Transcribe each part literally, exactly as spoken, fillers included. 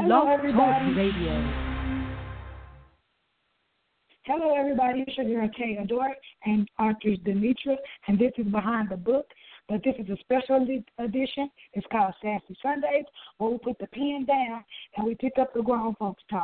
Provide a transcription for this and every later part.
Hello, everybody. Radio. Hello, everybody. It's your girl, Kay Adore, and author Demetra, and this is Behind the Book. But this is a special edition. It's called Sassy Sundays, where we put the pen down and we pick up the grown folks talk.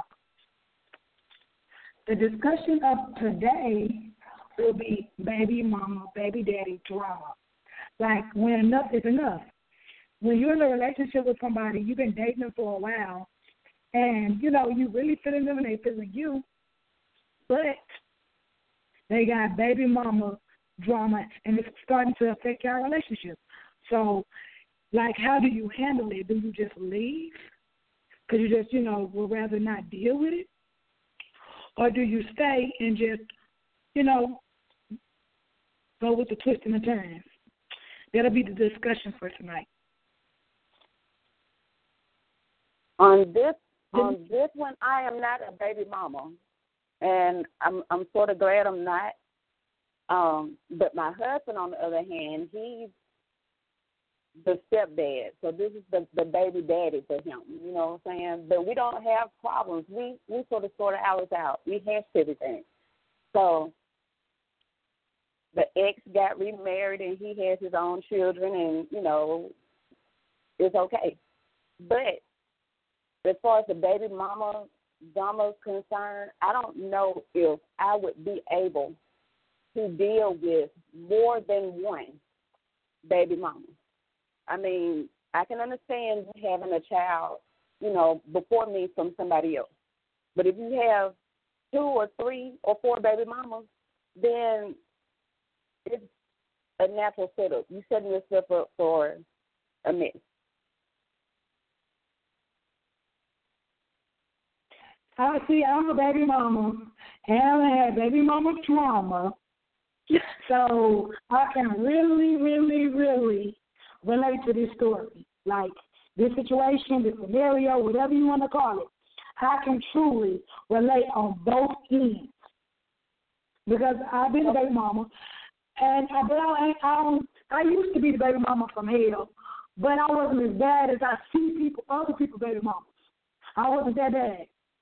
The discussion of today will be baby mama, baby daddy drama. Like when enough is enough. When you're in a relationship with somebody, you've been dating them for a while, and, you know, you really feeling them and they feeling you, but they got baby mama drama, and it's starting to affect your relationship. So, like, how do you handle it? Do you just leave? Because you just, you know, would rather not deal with it? Or do you stay and just, you know, go with the twists and the turns? That'll be the discussion for tonight. On this on this one, I am not a baby mama, and I'm I'm sort of glad I'm not. Um, but my husband, on the other hand, he's the stepdad, so this is the, the baby daddy for him. You know what I'm saying? But we don't have problems. We we sort of sort of ours out. We hash everything. So the ex got remarried, and he has his own children, and you know it's okay. But as far as the baby mama drama is concerned, I don't know if I would be able to deal with more than one baby mama. I mean, I can understand having a child, you know, before me from somebody else. But if you have two or three or four baby mamas, then it's a natural setup. You're setting yourself up for a mess. I see, I'm a baby mama, and I had baby mama trauma, so I can really, really, really relate to this story. Like, this situation, this scenario, whatever you want to call it, I can truly relate on both ends. Because I've been a baby mama, and I, but I, I, I used to be the baby mama from hell, but I wasn't as bad as I see people, other people baby mamas. I wasn't that bad.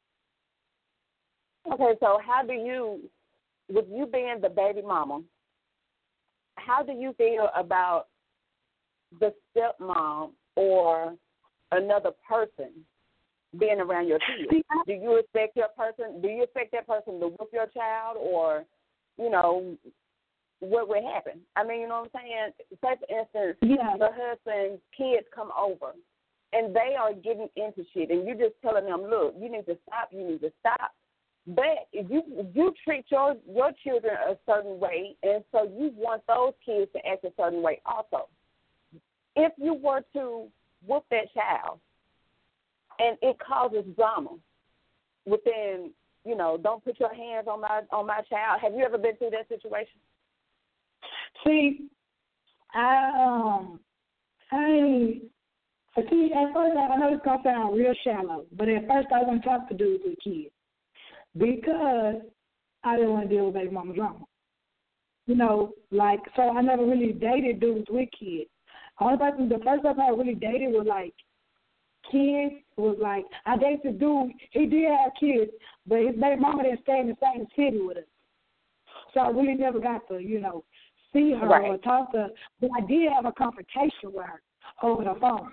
Okay, so how do you, with you being the baby mama, how do you feel about the stepmom or another person being around your kids? Do you expect your person? Do you expect that person to whip your child, or, you know, what would happen? I mean, you know what I'm saying? Say for instance, yeah. the husband's kids come over, and they are getting into shit, and you're just telling them, look, you need to stop. You need to stop. But if you you treat your your children a certain way, and so you want those kids to act a certain way also. If you were to whoop that child, and it causes drama within, you know, don't put your hands on my on my child. Have you ever been through that situation? See, I um, I see. At first, I know it's gonna sound real shallow, but at first I want to talk to dudes with kids. Because I didn't want to deal with baby mama drama. You know, like, so I never really dated dudes with kids. Only person, the first person I really dated was, like, kids. Was, like, I dated this dude. He did have kids, but his baby mama didn't stay in the same city with us. So I really never got to, you know, see her right. or talk to her. But I did have a confrontation with her over the phone.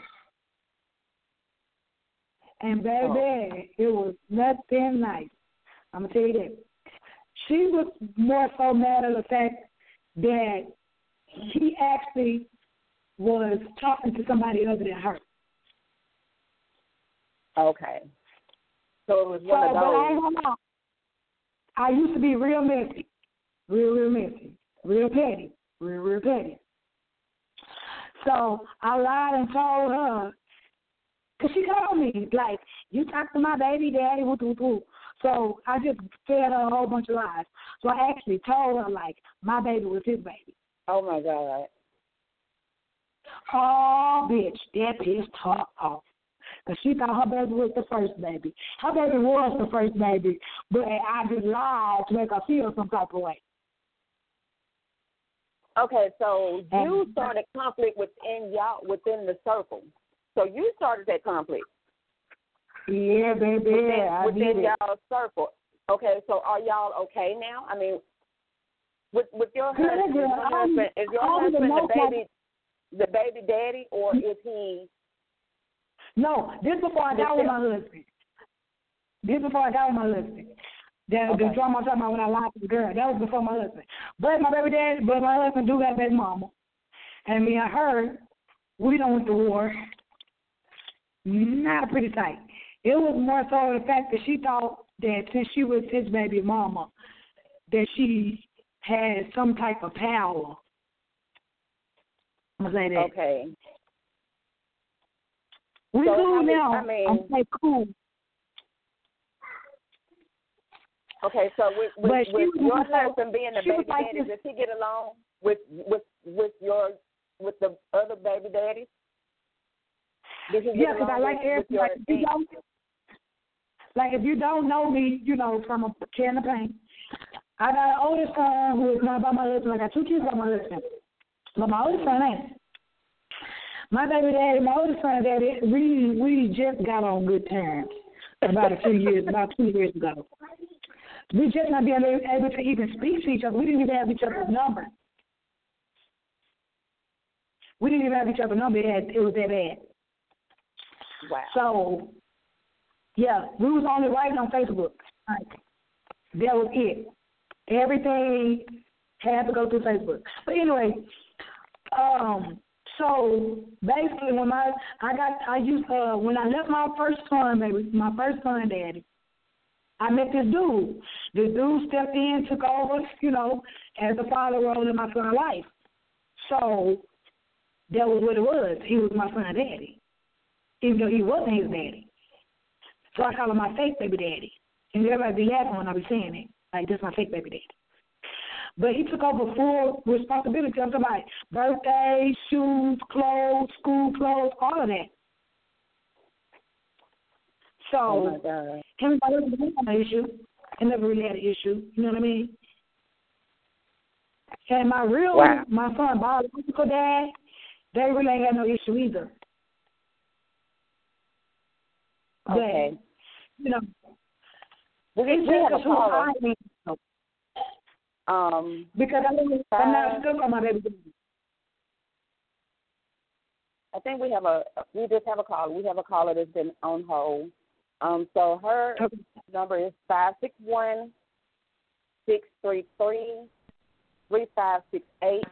And, baby, oh. It was nothing nice. I'm going to tell you that. She was more so mad at the fact that he actually was talking to somebody other than her. Okay. So it was one so, of those. But I ain't gonna lie. I used to be real messy. Real, real messy. Real petty. Real, real petty. So I lied and told her, because she called me, like, you talked to my baby daddy, whoop, whoop, whoop. So I just fed her a whole bunch of lies. So I actually told her, like, my baby was his baby. Oh, my God. Oh, bitch, that pissed her off. Because she thought her baby was the first baby. Her baby was the first baby, but I just lied to make her feel some type of way. Okay, so you started conflict within y'all, within the circle. So you started that conflict. Yeah, baby. Within, I within did y'all's circle. Okay, so are y'all okay now? I mean, with with your Good, husband, is girl. your husband, is your I'm the husband the most baby, the baby daddy, or is he? No, this before I got with my husband. This before I got with my husband. That Okay. the drama I'm talking about when I lied to the girl. That was before my husband. But my baby daddy, but my husband do got baby mama. And me and her, we done went to war. Not pretty tight. It was more so the fact that she thought that since she was his baby mama, that she had some type of power. I'm gonna say that. Okay. We So, cool I mean- now. I mean- I'm like cool. Okay, so with, But with, she with was your more so- husband being the she was baby like daddy, this- does he get along with with with your with the other baby daddies? Does he get Yeah, because I along like with, with everything. your Like, if you don't, like if you don't know me, you know, from a can of paint, I got an older son who is not by my husband. I got two kids by my husband, but my older son ain't. My baby daddy, my older son, daddy, we we just got on good terms about a few years, about two years ago. We just not being able to even speak to each other. We didn't even have each other's number. We didn't even have each other's number. It, had, it was that bad. Wow. So, yeah, we was only writing on Facebook. Like, that was it. Everything had to go through Facebook. But anyway, um, so basically when my I got I used uh when I left my first son, baby, my first son daddy, I met this dude. This dude stepped in, took over, you know, as the father role in my son's life. So that was what it was. He was my son's daddy, even though he wasn't his daddy. So I call him my fake baby daddy. And everybody be laughing when I be saying it. Like, this is my fake baby daddy. But he took over full responsibility. I'm talking about birthdays, shoes, clothes, school clothes, all of that. So, Oh, my God. him and my husband didn't have an issue. I never really had an issue. You know what I mean? And my real, Wow. my son, biological dad, they really ain't got no issue either. Okay. But, you know, We, it's we have a just who caller. I am. Um, Because I mean, I'm not stuck on my baby daddy. I think we have a we just have a caller. We have a caller that's been on hold. Um, so her Okay. number is five six one six three three three five six eight.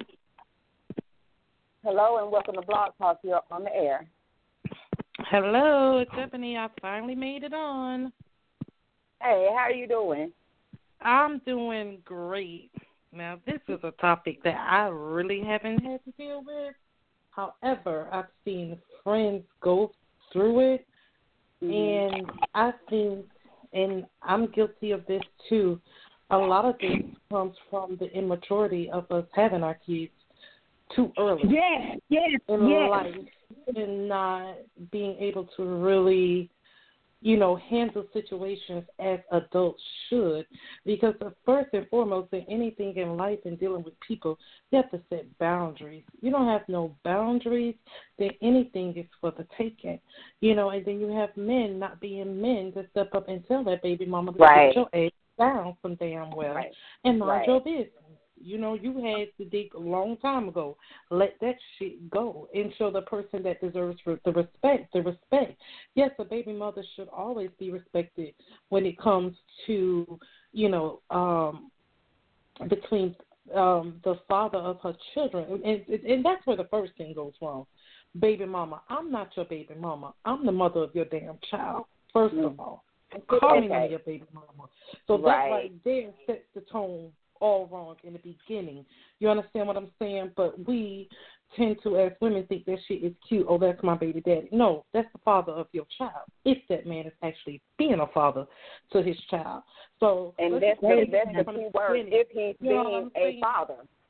Hello and welcome to Blog Talk. You're on the air. Hello, it's Ebony. I finally made it on. Hey, how are you doing? I'm doing great. Now, this is a topic that I really haven't had to deal with. However, I've seen friends go through it, Mm-hmm. and I think, and I'm guilty of this too, a lot of this comes from the immaturity of us having our kids too early. Yes, yes, in yes. life and not being able to really, you know, handle situations as adults should. Because first and foremost, in anything in life and dealing with people, you have to set boundaries. You don't have no boundaries, then anything is for the taking. You know, and then you have men not being men to step up and tell that baby mama to Right. get your ass down some damn well Right. and mind Right. your business. You know, you had to dig a long time ago. Let that shit go and show the person that deserves the respect, the respect. Yes, a baby mother should always be respected when it comes to, you know, um, between um, the father of her children. And, and, and that's where the first thing goes wrong. Baby mama, I'm not your baby mama. I'm the mother of your damn child, first Mm. of all. Call me Okay. your baby mama. So that Right. right there sets the tone all wrong in the beginning. You understand what I'm saying? But we tend to, as women, think that shit is cute. Oh, that's my baby daddy. No, that's the father of your child. If that man is actually being a father to his child. So And let's that's say the, that's the from key word, beginning. if he's You know what being I'm a saying? father.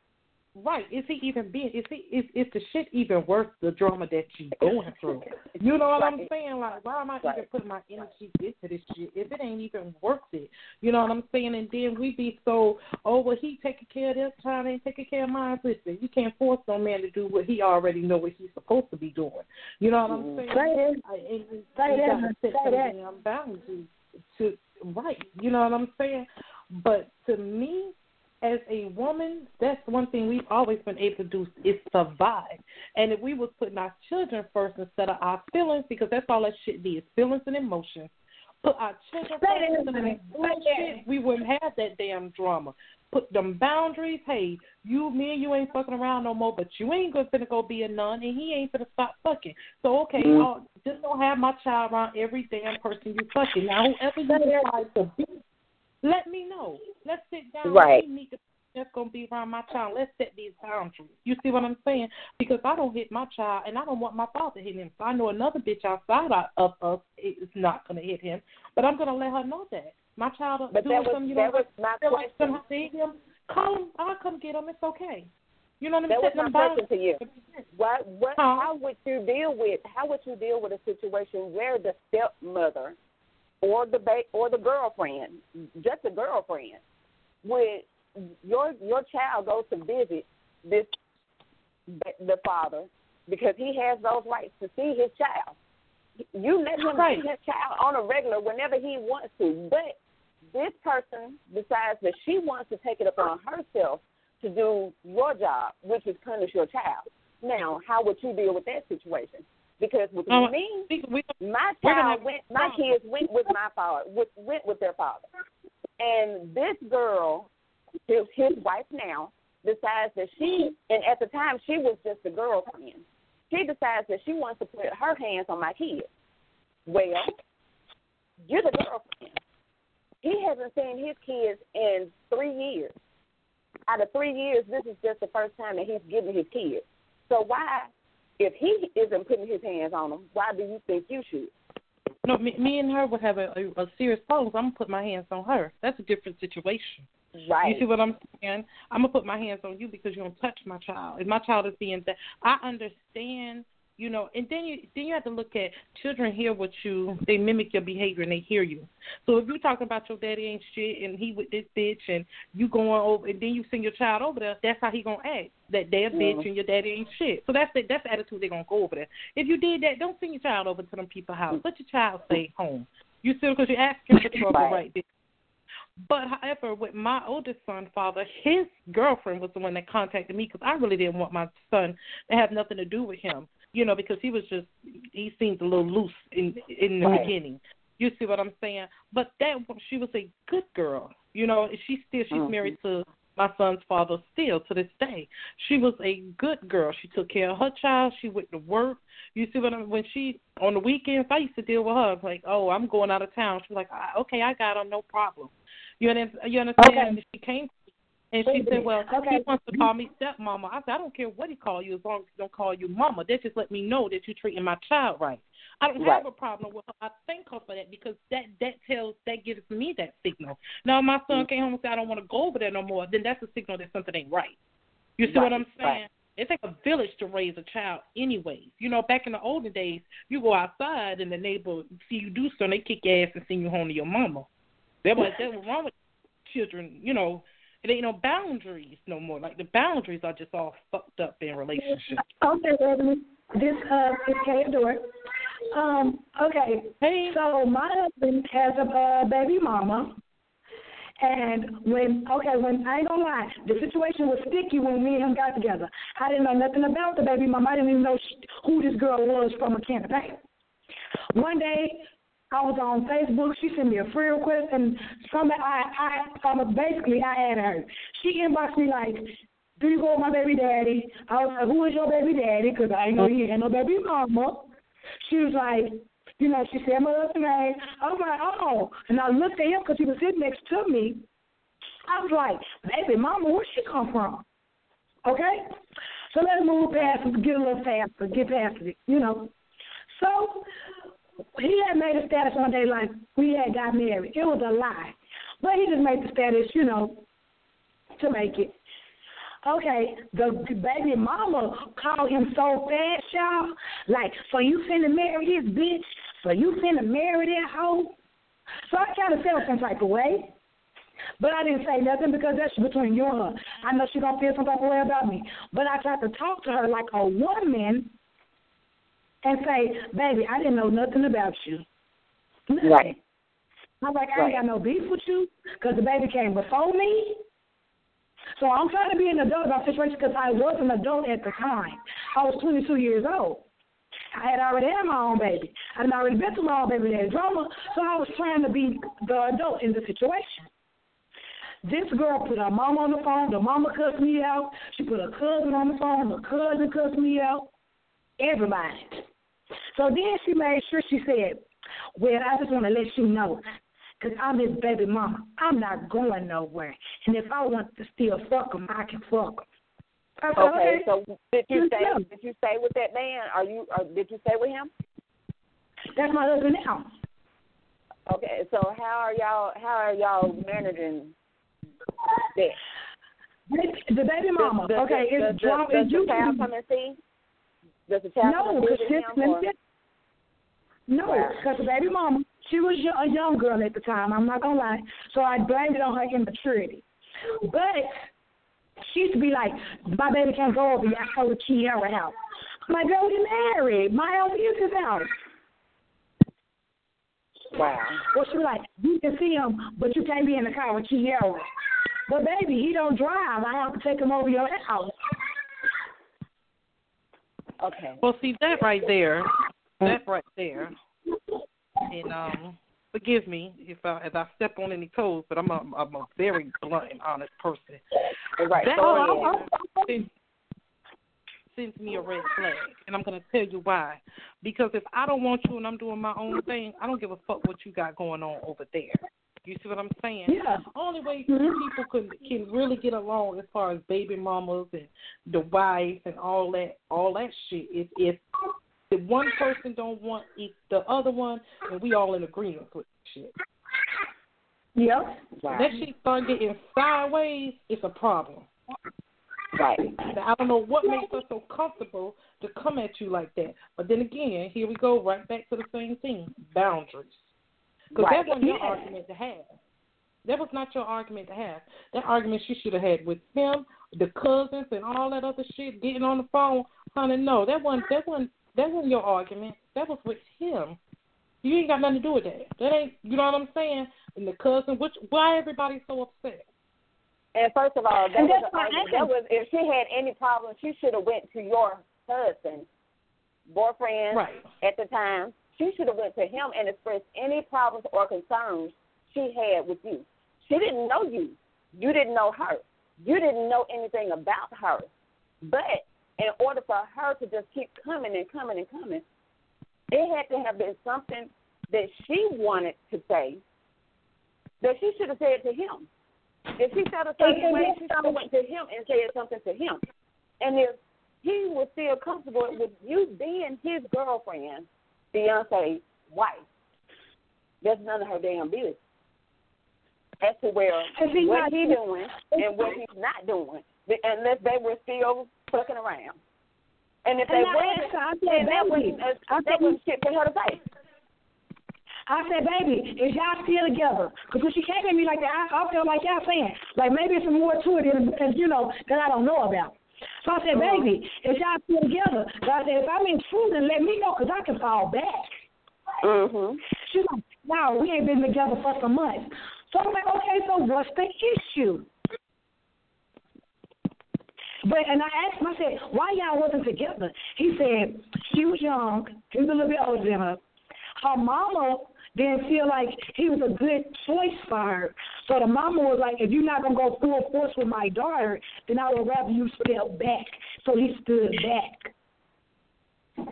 Right. Is he even being, is he, is, is the shit even worth the drama that you're going through? You know what right. I'm saying? Like, why am I right. even putting my energy into this shit if it ain't even worth it? You know what I'm saying? And then we be so, oh, well, he taking care of this child, ain't taking care of mine. Listen, you can't force no man to do what he already know what he's supposed to be doing. You know what I'm saying? Say I, and, and say you that. got to set some damn boundaries to, right. You know what I'm saying? But to me, as a woman, that's one thing we've always been able to do is survive. And if we was putting our children first instead of our feelings, because that's all that shit is, feelings and emotions, put our children first instead of that bullshit, we wouldn't have that damn drama. Put them boundaries. Hey, you, me and you ain't fucking around no more, but you ain't going to go be a nun, and he ain't going to stop fucking. So, okay, mm-hmm. I'll, just don't have my child around every damn person you fucking. Now, whoever you decide to be, let me know. Let's sit down. Right. We need to, that's going to be around my child. Let's set these boundaries. You see what I'm saying? Because I don't hit my child, and I don't want my father to hit him. So I know another bitch outside of us is not going to hit him, but I'm going to let her know that. My child but doing that was, something you that don't was my feel question. like something to hit him, call him. I'll come get him. It's okay. You know what I'm saying? That was my question to you. What, what, huh? How would you deal with, how would you deal with a situation where the stepmother or the ba- or the girlfriend, just a girlfriend, would your your child goes to visit this the father because he has those rights to see his child. You let him right. see his child on a regular whenever he wants to, but this person decides that she wants to take it upon herself to do your job, which is punish your child. Now, how would you deal with that situation? Because with um, me, we, we, my child went, my kids went with my father, with, went with their father. And this girl, his, his wife now, decides that she, and at the time she was just a girlfriend, she decides that she wants to put her hands on my kids. Well, you're the girlfriend. He hasn't seen his kids in three years. Out of three years, this is just the first time that he's given his kids. So why, if he isn't putting his hands on them, why do you think you should? No, me, me and her would have a, a, a serious problem. I'm going to put my hands on her. That's a different situation. Right. You see what I'm saying? I'm going to put my hands on you because you don't touch my child. If my child is being that, I understand, you know, and then you then you have to look at children hear what you, they mimic your behavior and they hear you. So if you're talking about your daddy ain't shit and he with this bitch and you going over, and then you send your child over there, that's how he going to act, that they're a bitch mm-hmm. and your daddy ain't shit. So that's the, that's the attitude they're going to go over there. If you did that, don't send your child over to them people's house. Let your child stay home. You see, because you're asking for trouble right, right there. But, however, with my oldest son's father, his girlfriend was the one that contacted me because I really didn't want my son to have nothing to do with him, you know, because he was just, he seemed a little loose in in the right. beginning. You see what I'm saying? But that she was a good girl, you know. She still, she's mm-hmm. married to my son's father still to this day. She was a good girl. She took care of her child. She went to work. You see what I mean? When she, on the weekends, I used to deal with her. I was like, oh, I'm going out of town. She's like, okay, I got her, no problem. You understand? You understand? Okay. And she came and she said, well, okay. he wants to call me stepmama. I said, I don't care what he call you as long as he don't call you mama. That just let me know that you're treating my child right. I don't right. have a problem with her. I thank her for that because that, that tells, that gives me that signal. Now, if my son came home and said, I don't want to go over there no more, then that's a signal that something ain't right. You see right. what I'm saying? Right. It takes a village to raise a child anyways. You know, back in the olden days, you go outside and the neighbor see you do something, they kick your ass and send you home to your mama. That was, that was wrong with children, you know. It ain't no boundaries no more. Like, the boundaries are just all fucked up in relationships. Okay, Evelyn. This uh, is Kay Adore. Um, okay. Hey. So my husband has a uh, baby mama. And when, okay, when, I ain't gonna lie, the situation was sticky when me and him got together. I didn't know nothing about the baby mama. I didn't even know she, who this girl was from a can of paint. One day, I was on Facebook. She sent me a free request, and some I, I, um, basically I had her. She inboxed me like, "Do you go with my baby daddy?" I was like, "Who is your baby daddy?" Because I ain't know he had no baby mama. She was like, you know, she said my husband's name. I was like, oh, and I looked at him because he was sitting next to me. I was like, baby mama, where she come from? Okay, so let's move past it, get a little faster, get past it, you know. So he had made a status one day like we had got married. It was a lie. But he just made the status, you know, to make it. Okay, the, the baby mama called him so fast, y'all. Like, so you finna marry this bitch? So you finna marry that hoe? So I kind of felt some type of way. But I didn't say nothing because that's between you and her. I know she gonna feel some type of way about me. But I tried to talk to her like a woman and say, baby, I didn't know nothing about you. Nothing. Right. I was like, I right. ain't got no beef with you because the baby came before me. So I'm trying to be an adult about the situation because I was an adult at the time. I was twenty-two years old. I had already had my own baby. I had already been through my own baby daddy drama, so I was trying to be the adult in the situation. This girl put her mama on the phone. The mama cussed me out. She put her cousin on the phone. Her cousin cussed me out. Everybody. So then she made sure she said, well, I just want to let you know, because I'm his baby mama. I'm not going nowhere. And if I want to still fuck him, I can fuck him. Said, okay, okay, so did you stay? Did you stay with that man? Are you? Or did you stay with him? That's my husband now. Okay, so how are y'all? How are y'all managing that? The baby mama. Does, okay, does, it's does, drama. does It's the you child come and see? Does the child no, come and visit him? Or? No, because the baby mama, she was a young girl at the time. I'm not gonna lie. So I blamed it on her immaturity. But she used to be like, my baby can't go over here. I go to Kiara house. I'm like, girl, we married. My house is his house. Wow. Well, she was like, you can see him, but you can't be in the car with Kiara. But baby, he don't drive. I have to take him over your house. Okay. Well, see that right there, that right there, and um, forgive me if I if I step on any toes, but I'm a I'm a very blunt and honest person. Right. That Go right there sends, sends me a red flag, and I'm gonna tell you why. Because if I don't want you and I'm doing my own thing, I don't give a fuck what you got going on over there. You see what I'm saying? Yeah. Only way people can can really get along as far as baby mamas and the wives and all that all that shit is if the one person don't want the other one and we all in agreement with shit. Yep. Wow. That shit start getting sideways, it's a problem. Right. Now, I don't know what makes us so comfortable to come at you like that. But then again, here we go right back to the same thing, boundaries. Because right. that wasn't your yeah. argument to have. That was not your argument to have. That argument you should have had with him, the cousins, and all that other shit, getting on the phone. Honey, no, that wasn't, that wasn't, that wasn't your argument. That was with him. You ain't got nothing to do with that. That ain't, you know what I'm saying? And the cousin, which, why everybody so upset? And first of all, that and was, an that was if she had any problems, she should have went to your husband, boyfriend right. at the time. She should have went to him and expressed any problems or concerns she had with you. She didn't know you. You didn't know her. You didn't know anything about her. But in order for her to just keep coming and coming and coming, it had to have been something that she wanted to say that she should have said to him. If she felt a certain way, she should have went to him and said something to him. And if he was still comfortable with you being his girlfriend, Beyonce's wife, that's none of her damn business. As to where what he's doing and what he's not doing, unless they were still fucking around. And if they weren't, then that wasn't, that wasn't shit for her to say. I said, baby, is y'all still together? Because when she came at me like that, I, I felt like y'all saying, like maybe it's more to it than, than, you know, that I don't know about. So I said, uh-huh. baby, is y'all still together? So I said, if I'm in truth, then let me know because I can fall back. Mm-hmm. She's like, no, we ain't been together for some months. So I'm like, okay, so what's the issue? But and I asked him, I said, why y'all wasn't together? He said, she was young, he was a little bit older than her. Her mama didn't feel like he was a good choice for her. So the mama was like, if you're not going to go full force with my daughter, then I would rather you step back. So he stood back.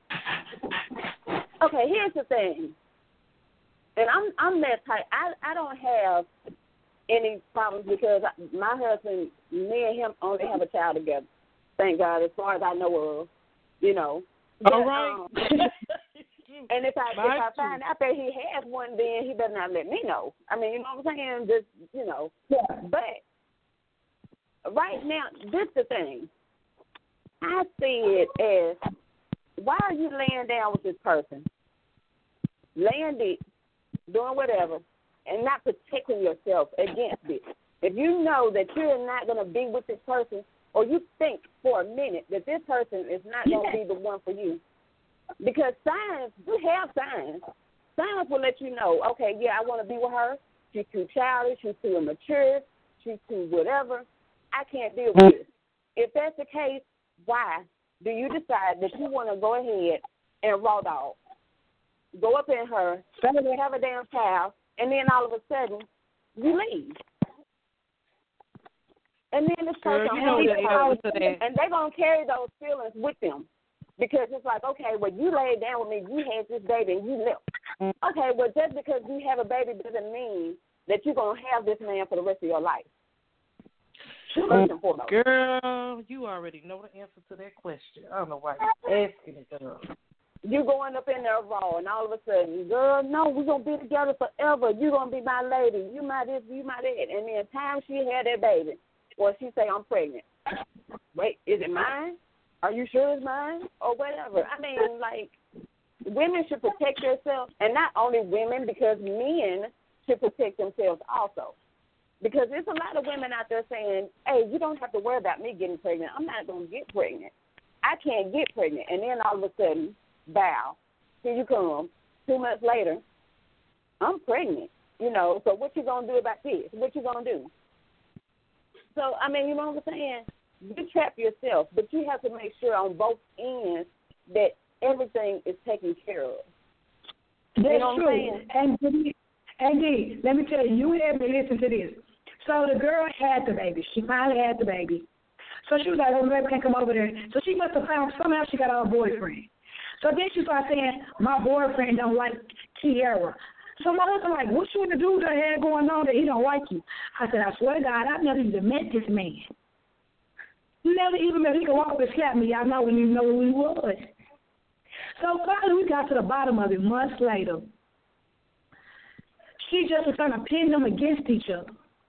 Okay, here's the thing. And I'm I'm that type. I, I don't have any problems because my husband, me and him only have a child together. Thank God, as far as I know of, you know. All right. Um, and if I My if I find out that he has one, then he better not let me know. I mean, you know what I'm saying? Just, you know. Yeah. But right now, this the thing. I see it as, why are you laying down with this person? Laying deep, doing whatever, and not protecting yourself against it. If you know that you're not going to be with this person, or you think for a minute that this person is not going to be the one for you, because signs, you have signs. Signs will let you know, okay, yeah, I want to be with her. She's too childish. She's too immature. She's too whatever. I can't deal with this. If that's the case, why do you decide that you want to go ahead and raw dog, go up in her, have a damn child, and then all of a sudden you leave? And then this person, Girl, you know the and they're going to carry those feelings with them. Because it's like, okay, well, you laid down with me, you had this baby, and you left. Okay, well, just because you have a baby doesn't mean that you're going to have this man for the rest of your life. First and foremost. Girl, you already know the answer to that question. I don't know why you're asking it, girl. You going up in there raw, and all of a sudden, girl, no, we're going to be together forever. You're going to be my lady. You my this, you my that. And then time she had that baby, or she say, I'm pregnant. Wait, is it mine? Are you sure it's mine? Or whatever. I mean, like, women should protect themselves, and not only women, because men should protect themselves also. Because there's a lot of women out there saying, hey, you don't have to worry about me getting pregnant. I'm not going to get pregnant. I can't get pregnant. And then all of a sudden, bow, here you come. Two months later, I'm pregnant. You know, so what you going to do about this? What you going to do? So, I mean, you know what I'm saying? You trap yourself, but you have to make sure on both ends that everything is taken care of. That's you know what true. I'm saying? And, and let me tell you, you have to listen to this. So the girl had the baby. She finally had the baby. So she was like, oh, the baby can't come over there. So she must have found, somehow she got her boyfriend. So then she started saying, my boyfriend don't like Kiara. So my husband like, what you want to do that had going on that he don't like you? I said, I swear to God, I've never even met this man. Never even if he could walk up and slap me, I know when you know who he was. So finally we got to the bottom of it months later. She just was trying to pin them against each other.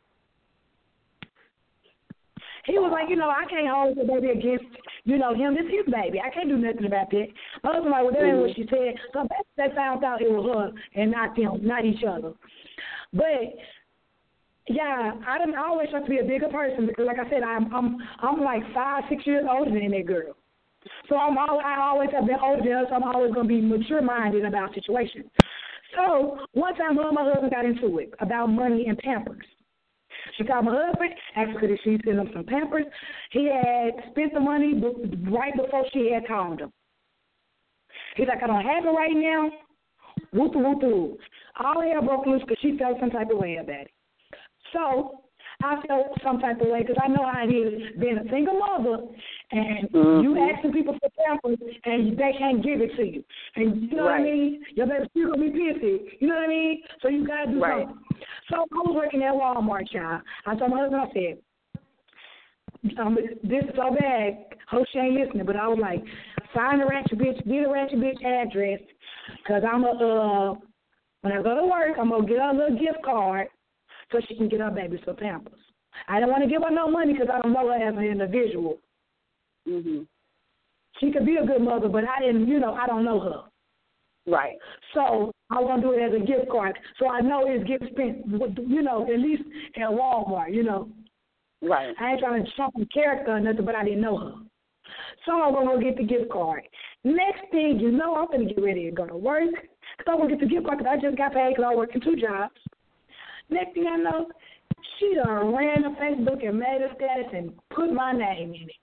He was like, you know, I can't hold the baby against, you know, him. This is his baby. I can't do nothing about that. My husband like, well, that ain't what she said. So they found out it was her and not them, not each other. But yeah, I didn't I always try to be a bigger person because, like I said, I'm I'm I'm like five, six years older than that girl. So I'm all, I always have been older than her, so I'm always gonna be mature minded about situations. So one time, her and my husband got into it about money and Pampers. She called my husband, asked her if she sent him some Pampers. He had spent the money right before she had called him. He's like, I don't have it right now. Whoop whoop whoop. All hell broke loose because she felt some type of way about it. So I felt some type of way because I know how it is being a single mother and mm-hmm. you asking people for Pampers and they can't give it to you. And you know right. what I mean? Your baby's still going to be pissy. You know what I mean? So you got to do right. something. So I was working at Walmart, child. I told my husband, I said, um, this is so bad. Hope she ain't listening. But I was like, find the ratchet bitch, get a ratchet bitch address because I'm a, uh, when I go to work, I'm going to get her a little gift card so she can get her baby some Pampers. I don't want to give her no money because I don't know her as an individual. Mm-hmm. She could be a good mother, but I didn't, you know, I don't know her. Right. So I want to do it as a gift card. So I know it's getting spent, you know, at least at Walmart, you know. Right. I ain't trying to jump in character or nothing, but I didn't know her. So I'm going to get the gift card. Next thing you know, I'm going to get ready to go to work because I'm going to get the gift card because I just got paid because I work in two jobs. Next thing I know, she done ran to Facebook and made a status and put my name in it.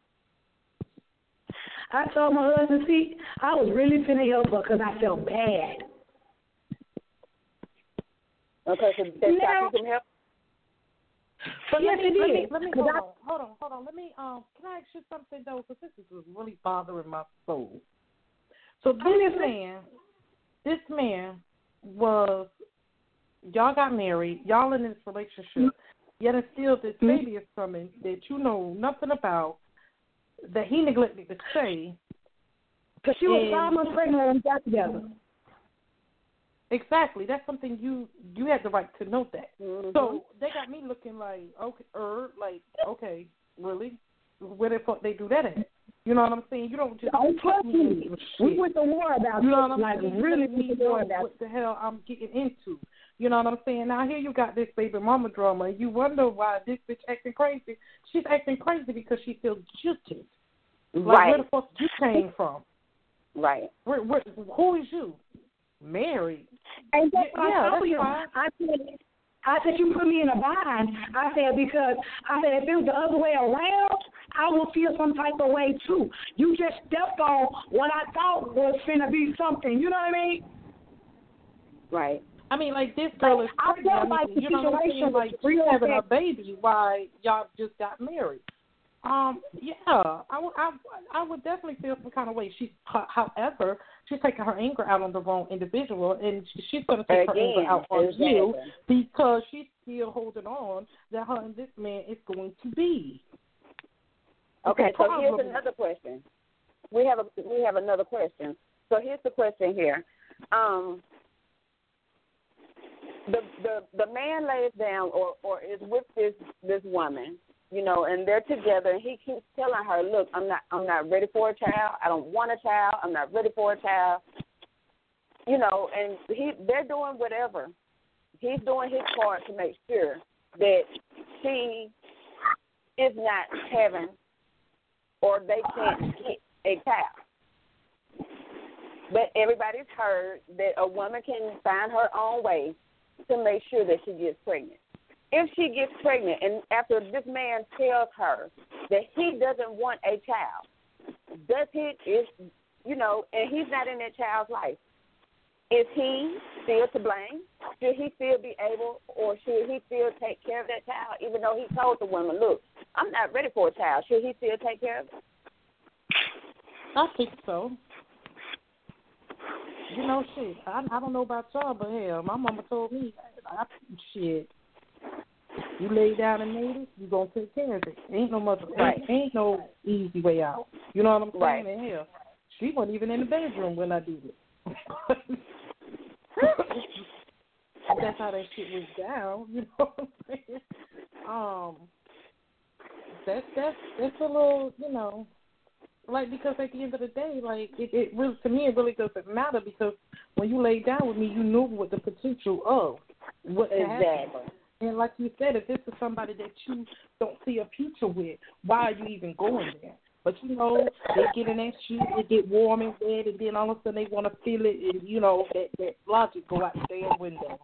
I told my husband, see, I was really finna help her because I felt bad. Okay, so that's how you can help? But yes, let me, it let is. me, let me hold on, hold on, hold on. Let me, um, can I ask you something, though? Because this is really bothering my soul. So this man, this man was, y'all got married, y'all in this relationship, yet it's still this baby is coming that you know nothing about, that he neglected to say. Because she was five months pregnant when we got together. Exactly. That's something you you had the right to know that. Mm-hmm. So they got me looking like, okay, er, like, okay, really? Where the fuck they do that at? You know what I'm saying? You don't just Don't put me into me. shit. We went to war about you know this, what I'm like saying? really You went to war know about what the hell I'm getting into. You know what I'm saying? Now here you got this baby mama drama, and you wonder why this bitch acting crazy. She's acting crazy because she feels guilty. Like, right. where the fuck you came from? Right. Where, where, who is you? Married. And that's yeah, what yeah, I told that's you. fine. I said, I said, you put me in a bind. I said, because I said, if it was the other way around, I would feel some type of way too. You just stepped on what I thought was finna be something. You know what I mean? Right. I mean, like, this girl is I crazy. felt I mean, like the you know what I'm saying? situation Like, was she's real having a bad. baby while y'all just got married. Um, yeah, I would, I, I would definitely feel some kind of way. She's, however, she's taking her anger out on the wrong individual, and she's going to take Again, her anger out on exactly. you because she's still holding on that her and this man is going to be. Okay, so here's another question. We have a we have another question. So here's the question here. Um, the the the man lays down or, or is with this this woman, you know, and they're together, and he keeps telling her, "Look, I'm not I'm not ready for a child. I don't want a child. I'm not ready for a child." You know, and he they're doing whatever. He's doing his part to make sure that she is not having or they can't get a child. But everybody's heard that a woman can find her own way to make sure that she gets pregnant. If she gets pregnant and after this man tells her that he doesn't want a child, does he, is, you know, and he's not in that child's life, is he still to blame? Should he still be able, or should he still take care of that child, even though he told the woman, look, I'm not ready for a child. Should he still take care of it? I think so. You know, shit, I, I don't know about y'all, but hell, my mama told me, I, shit, you lay down and made it, you going to take care of it. Ain't no mother, right. ain't, ain't no easy way out. You know what I'm saying? Right. And hell, she wasn't even in the bedroom when I did it. That's how that shit went down, you know what I'm saying? Um, that's that's that's a little, you know, like, because at the end of the day, like, it, it really, to me, it really doesn't matter, because when you laid down with me, you knew what the potential of what exactly. happened. And like you said, if this is somebody that you don't see a future with, why are you even going there? But, you know, they get in that shit, they get warm and wet, and then all of a sudden they want to feel it, and, you know, that, that logic go out the damn window.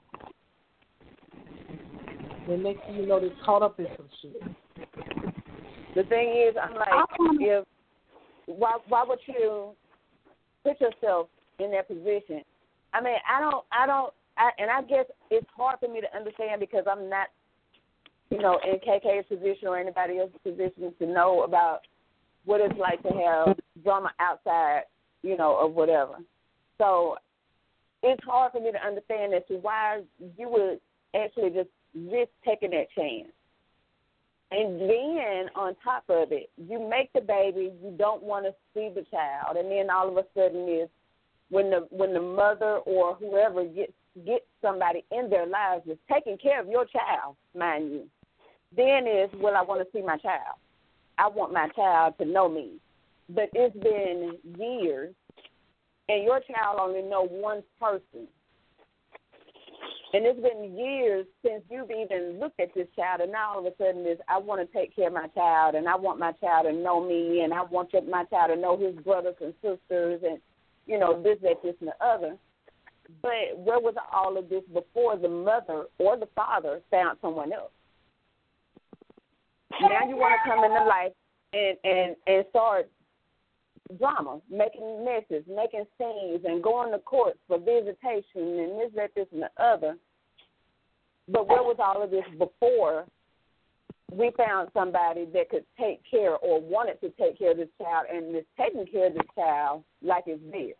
And next thing you know, they're caught up in some shit. The thing is, I'm like, if why why would you put yourself in that position? I mean, I don't, I don't, I, and I guess it's hard for me to understand because I'm not, you know, in K K's position or anybody else's position to know about what it's like to have drama outside, you know, of whatever. So it's hard for me to understand as to why you would actually just risk taking that chance. And then on top of it, you make the baby, you don't want to see the child, and then all of a sudden is when the when the mother or whoever gets gets somebody in their lives that's taking care of your child, mind you, then is, well, I want to see my child. I want my child to know me. But it's been years, and your child only know one person. And it's been years since you've even looked at this child, and now all of a sudden is, I want to take care of my child, and I want my child to know me, and I want my child to know his brothers and sisters, and, you know, this, that, this, and the other. But where was all of this before the mother or the father found someone else? Now you want to come into life and, and, and start drama, making messes, making scenes, and going to court for visitation and this, that, this, and the other. But where was all of this before we found somebody that could take care or wanted to take care of this child and is taking care of this child like it's theirs?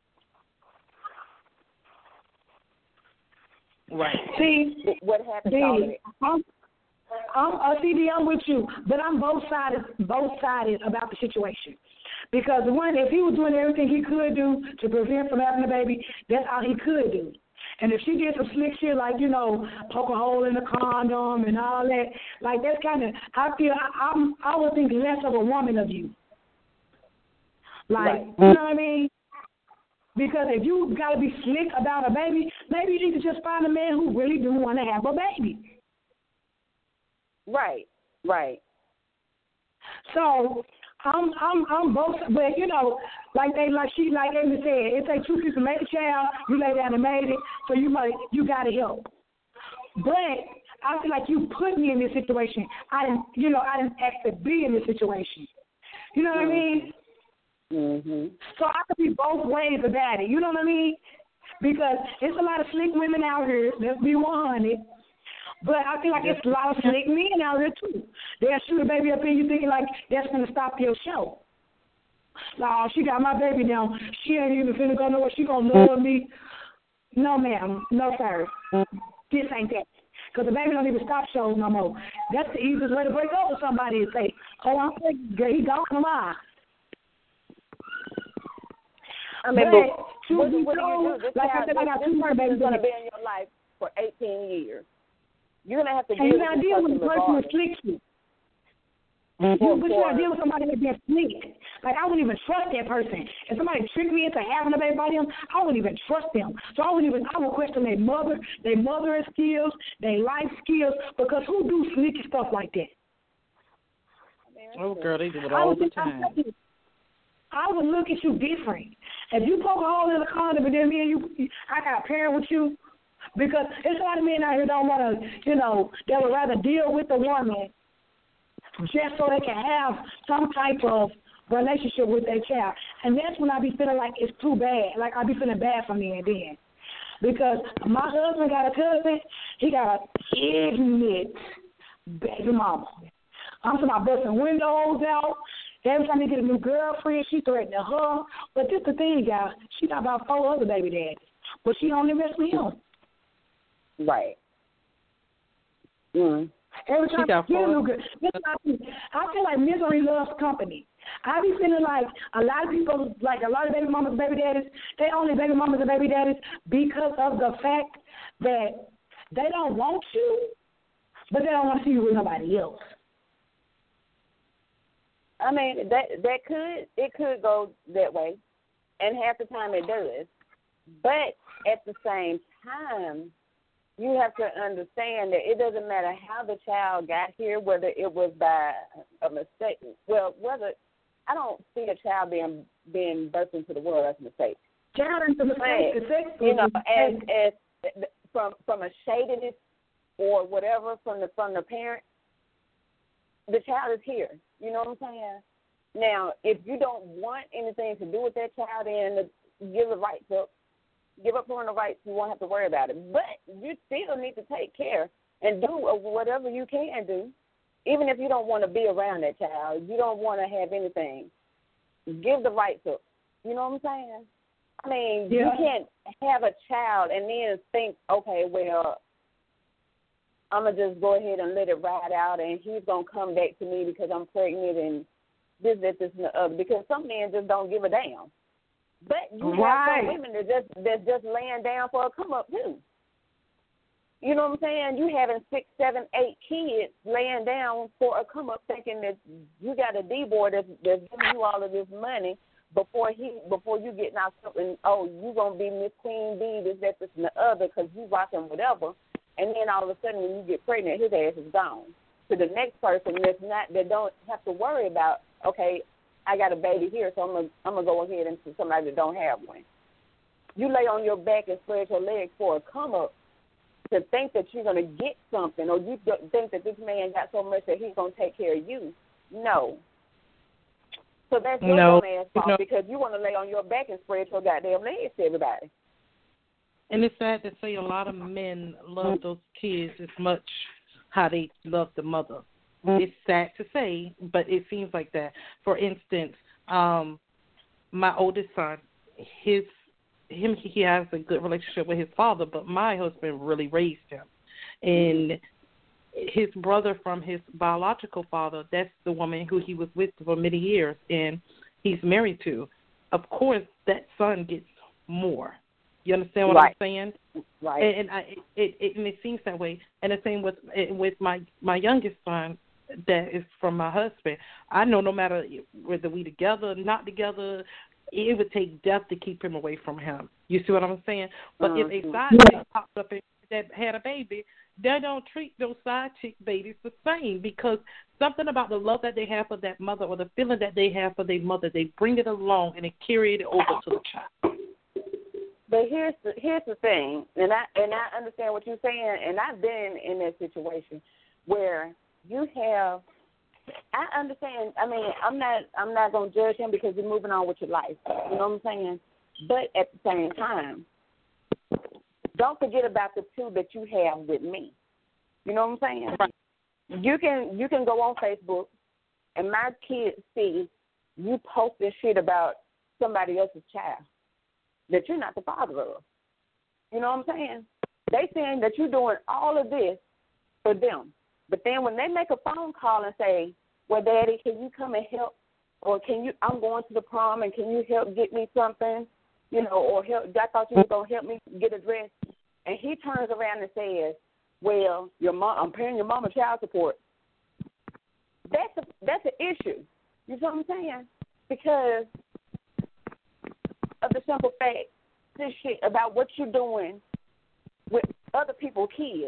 Right. See, what happened see, to all of it? I'm, I'm, uh, C B, I'm with you, but I'm both sided, both sided about the situation. Because one, if he was doing everything he could do to prevent from having a baby, that's all he could do. And if she did some slick shit like, you know, poke a hole in the condom and all that, like that's kind of, I feel, I, I'm, I would think less of a woman of you. Like, right. You know what I mean? Because if you got to be slick about a baby, maybe you need to just find a man who really do want to have a baby. Right, right. So I'm I'm I'm both, but you know, like they like she like Amy said, it takes two people to make a child. You lay down and made it, so you might you got to help. But I feel like you put me in this situation. I didn't, you know, I didn't ask to be in this situation. You know what mm-hmm. I mean? Mm-hmm. So I could be both ways about it. You know what I mean? Because there's a lot of slick women out here. Let's be one hundred. But I feel like it's a lot of slick men out there, too. They'll shoot a baby up in you thinking, like, that's going to stop your show. Like, oh, she got my baby now. She ain't even finna go nowhere. She going to love me. No, ma'am. No, sir. This ain't that. Because the baby don't even stop shows no more. That's the easiest way to break up with somebody and say, oh, I'm pregnant. Girl, he gone from mine. I mean, but, but what, what told, do you do? This like child, I said, I got two person babies is going to be in your life for eighteen years. You're going to have to deal with you deal with the person who slicks you. Mm-hmm. You, but you got to deal with somebody that's been slick. Like, I wouldn't even trust that person. If somebody tricked me into having a baby by them, I wouldn't even trust them. So I wouldn't even, I would question their mother, their mothering skills, their life skills, because who do sneaky stuff like that? Oh, girl, they do it all the time. I would look at you different. If you poke a hole in the condom and then me and you, I got a parent with you, because there's a lot of men out here don't want to, you know, they would rather deal with the woman just so they can have some type of relationship with their child. And that's when I be feeling like it's too bad. Like I be feeling bad for me and then. Because my husband got a cousin, he got a ignorant baby mama. I'm talking about busting windows out. Every time they get a new girlfriend, she threatening her. But this the thing, guys. She got about four other baby daddies. But she only mess with him. Right. Mm. Every time I get a new girl, I feel like misery loves company. I be feeling like a lot of people, like a lot of baby mamas and baby daddies, they only baby mamas and baby daddies because of the fact that they don't want you, but they don't want to see you with nobody else. I mean, that that could it could go that way, and half the time it does. But at the same time, you have to understand that it doesn't matter how the child got here, whether it was by a mistake. Well, whether I don't see a child being being birthed into the world as a mistake. Child into mistake, but, you know, as as from from a shadiness or whatever from the from the parent, the child is here. You know what I'm saying? Now, if you don't want anything to do with that child, then give the rights up. Give up on the rights. You won't have to worry about it. But you still need to take care and do whatever you can do, even if you don't want to be around that child. You don't want to have anything. Give the rights up. You know what I'm saying? I mean, yeah. You can't have a child and then think, okay, well, I'm going to just go ahead and let it ride out, and he's going to come back to me because I'm pregnant and this, this, this, and the other. Because some men just don't give a damn. But you right. have some women that just that's just laying down for a come up too. You know what I'm saying? You having six, seven, eight kids laying down for a come up, thinking that you got a D boy that's, that's giving you all of this money before he before you get knocked up and oh you gonna be Miss Queen Bee, this, that, this, and the other because you rocking whatever, and then all of a sudden when you get pregnant, his ass is gone to the next person that's not that don't have to worry about okay. I got a baby here, so I'm gonna I'm gonna go ahead and see somebody that don't have one. You lay on your back and spread your legs for a come up to think that you're gonna get something, or you think that this man got so much that he's gonna take care of you. No. So that's your no. man's fault no. because you want to lay on your back and spread your goddamn legs to everybody. And it's sad to say a lot of men love those kids as much how they love the mother. It's sad to say, but it seems like that. For instance, um, my oldest son, his him he has a good relationship with his father, but my husband really raised him. And his brother from his biological father, that's the woman who he was with for many years and he's married to. Of course, that son gets more. You understand what right. I'm saying? Right. And, and I, it, it and it seems that way. And the same with with my my youngest son, that is from my husband. I know no matter whether we together, not together, it would take death to keep him away from him. You see what I'm saying? But mm-hmm. if a side chick pops up and that had a baby, they don't treat those side chick babies the same, because something about the love that they have for that mother, or the feeling that they have for their mother, they bring it along and they carry it over to the child. But here's the here's the thing, and I and I understand what you're saying, and I've been in that situation where you have. I understand. I mean, I'm not I'm not gonna judge him because you're moving on with your life. You know what I'm saying? But at the same time, don't forget about the two that you have with me. You know what I'm saying? You can you can go on Facebook, and my kids see you post this shit about somebody else's child that you're not the father of. You know what I'm saying? They saying that you're doing all of this for them. But then when they make a phone call and say, well, Daddy, can you come and help? Or can you, I'm going to the prom, and can you help get me something? You know, or help, I thought you were going to help me get a dress. And he turns around and says, well, your mom, I'm paying your mama child support. That's a, that's an issue. You know what I'm saying? Because of the simple fact, this shit about what you're doing with other people's kids.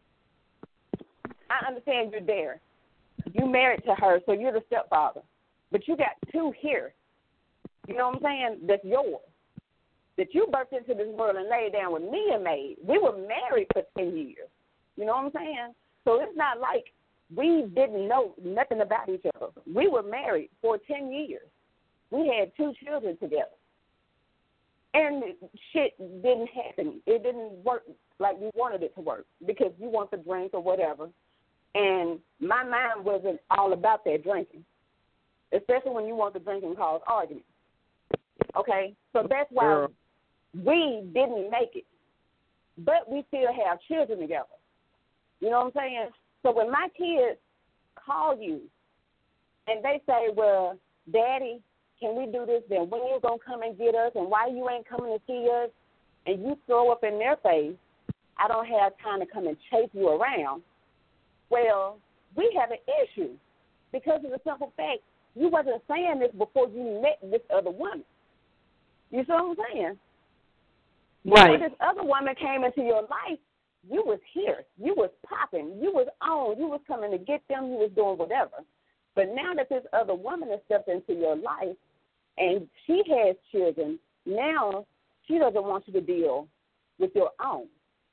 I understand you're there. You married to her, so you're the stepfather. But you got two here. You know what I'm saying? That's yours. That you birthed into this world and laid down with me and made. We were married for ten years. You know what I'm saying? So it's not like we didn't know nothing about each other. We were married for ten years. We had two children together. And shit didn't happen. It didn't work like we wanted it to work because you want the drink or whatever. And my mind wasn't all about that drinking, especially when you want the drink and cause arguments. Okay? So that's why Girl. we didn't make it. But we still have children together. You know what I'm saying? So when my kids call you and they say, well, Daddy, can we do this? Then when you going to come and get us, and why you ain't coming to see us? And you throw up in their face, I don't have time to come and chase you around. Well, we have an issue because of the simple fact you wasn't saying this before you met this other woman. You see what I'm saying? Right. When this other woman came into your life, you was here. You was popping. You was on. You was coming to get them. You was doing whatever. But now that this other woman has stepped into your life and she has children, now she doesn't want you to deal with your own.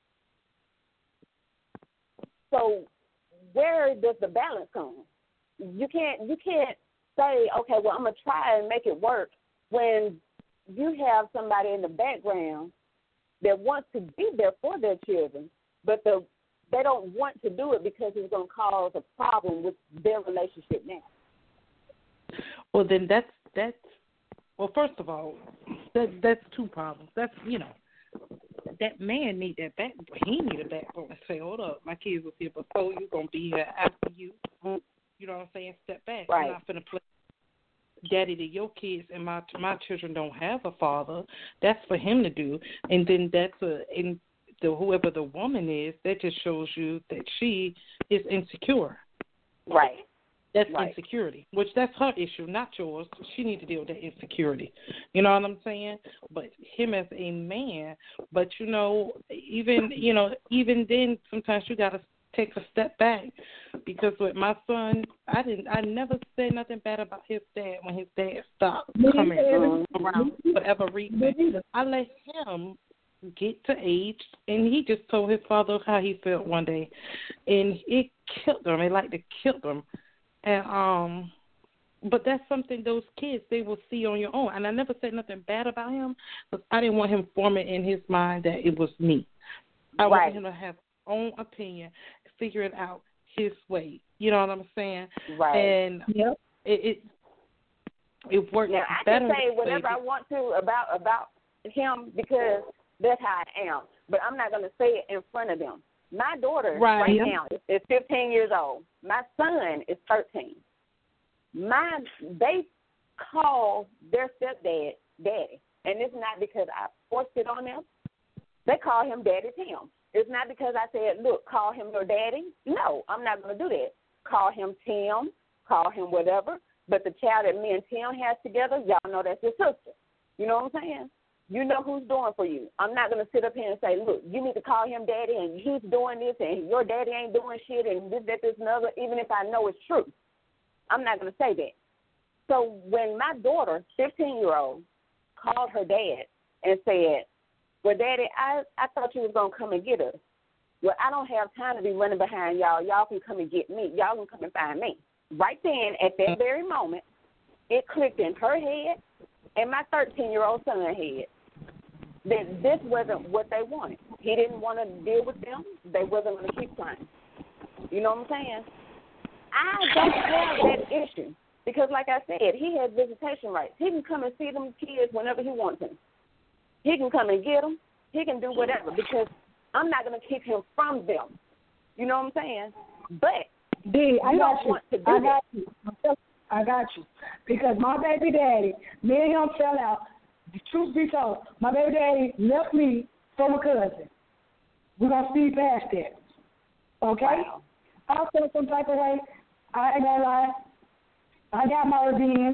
So where does the balance come? You can't you can't say, okay, well, I'm going to try and make it work when you have somebody in the background that wants to be there for their children, but the, they don't want to do it because it's going to cause a problem with their relationship now. Well, then that's, that's well, first of all, that, that's two problems. That's, you know, that man need that back. He need a backbone to say, hold up, my kids was here before you, going to be here after you. You know what I'm saying? Step back. Right. I'm not finna play daddy to your kids, and my my children don't have a father. That's for him to do. And then that's a, and the, whoever the woman is, that just shows you that she is insecure. Right. That's right. insecurity, which that's her issue, not yours. She needs to deal with that insecurity. You know what I'm saying? But him as a man, but you know, even you know, even then, sometimes you gotta take a step back, because with my son, I didn't, I never said nothing bad about his dad when his dad stopped coming mm-hmm. around for whatever reason. I let him get to age, and he just told his father how he felt one day, and it killed him. It like to kill him. And um, but that's something those kids, they will see on your own. And I never said nothing bad about him, because I didn't want him forming in his mind that it was me. I right. wanted him to have his own opinion, figure it out his way. You know what I'm saying? Right. And yep. it, it it works now, I better. can say whatever I want to about about him because that's how I am. But I'm not going to say it in front of them. My daughter right, right now is, is fifteen years old. My son is thirteen. My they call their stepdad daddy, and it's not because I forced it on them. They call him Daddy Tim. It's not because I said, look, call him your daddy. No, I'm not going to do that. Call him Tim, call him whatever. But the child that me and Tim has together, y'all know that's your sister. You know what I'm saying? You know who's doing for you. I'm not going to sit up here and say, look, you need to call him daddy, and he's doing this, and your daddy ain't doing shit, and this, that, this, and other, even if I know it's true. I'm not going to say that. So when my daughter, fifteen-year-old, called her dad and said, well, Daddy, I, I thought you was going to come and get us. Well, I don't have time to be running behind y'all. Y'all can come and get me. Y'all can come and find me. Right then, at that very moment, it clicked in her head and my thirteen-year-old son's head that this wasn't what they wanted. He didn't want to deal with them. They wasn't going to keep trying. You know what I'm saying? I don't have that issue because, like I said, he has visitation rights. He can come and see them kids whenever he wants to. He can come and get them. He can do whatever because I'm not going to keep him from them. You know what I'm saying? But D, I you got don't you. want to do I got that. you. I got you. Because my baby daddy, me and him fell out. The truth be told, my baby daddy left me for my cousin. We're going to speed past that. Okay? Wow. I felt some type of way. I ain't gonna lie. I got my revenge.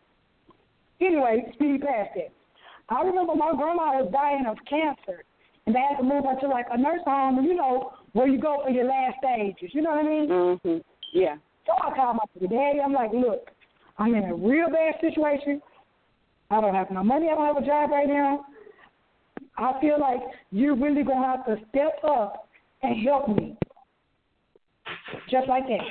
Anyway, speed past that. I remember my grandma was dying of cancer, and they had to move her to like a nurse home, you know, where you go for your last stages. You know what I mean? Mm-hmm. Yeah. So I called my daddy. I'm like, look, I'm in a real bad situation. I don't have no money. I don't have a job right now. I feel like you're really going to have to step up and help me. Just like that.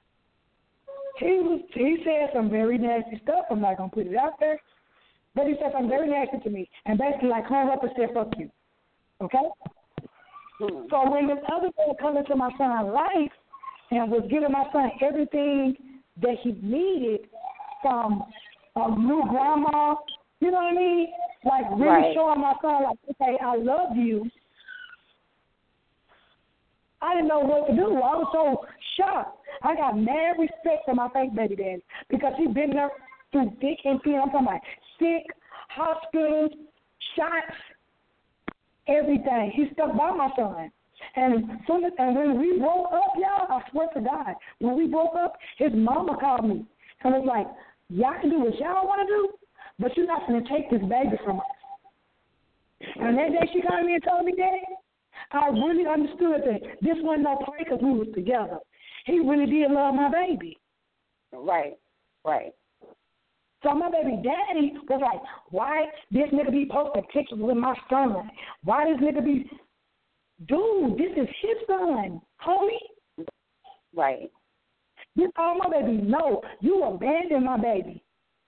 He was, he said some very nasty stuff. I'm not going to put it out there. But he said something very nasty to me. And basically like hung up and said, fuck you. Okay? Mm-hmm. So when this other man come into my son's life and was giving my son everything that he needed from a new grandma, you know what I mean? Like really right. showing my son, like, okay, I love you. I didn't know what to do. I was so shocked. I got mad respect for my fake baby daddy because he's been there through thick and thin. I'm talking about sick, hospitals, shots, everything. He stuck by my son. And soon as, and when we broke up, y'all, I swear to God, when we broke up, his mama called me and was like, y'all can do what y'all want to do, but you're not going to take this baby from us. And that day she called me and told me that, I really understood that this wasn't no play because we was together. He really did love my baby. Right, right. So my baby daddy was like, why this nigga be posting pictures with my son? Why this nigga be, dude, this is his son, homie. Right. You told my baby, no, you abandoned my baby.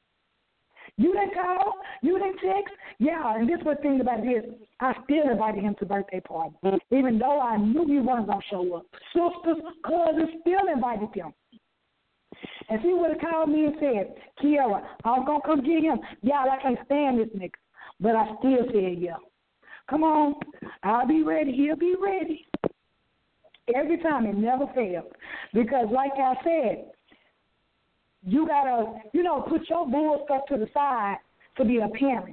You didn't call, you didn't text. Yeah, and this was the thing about this. I still invited him to birthday party, even though I knew he wasn't going to show up. Sisters, cousins still invited him. And she would have called me and said, Kiara, I was going to come get him. Yeah, I can't stand this nigga. But I still said, yeah. Come on, I'll be ready. He'll be ready. Every time, it never failed. Because like I said, you got to, you know, put your bull stuff to the side to be a parent.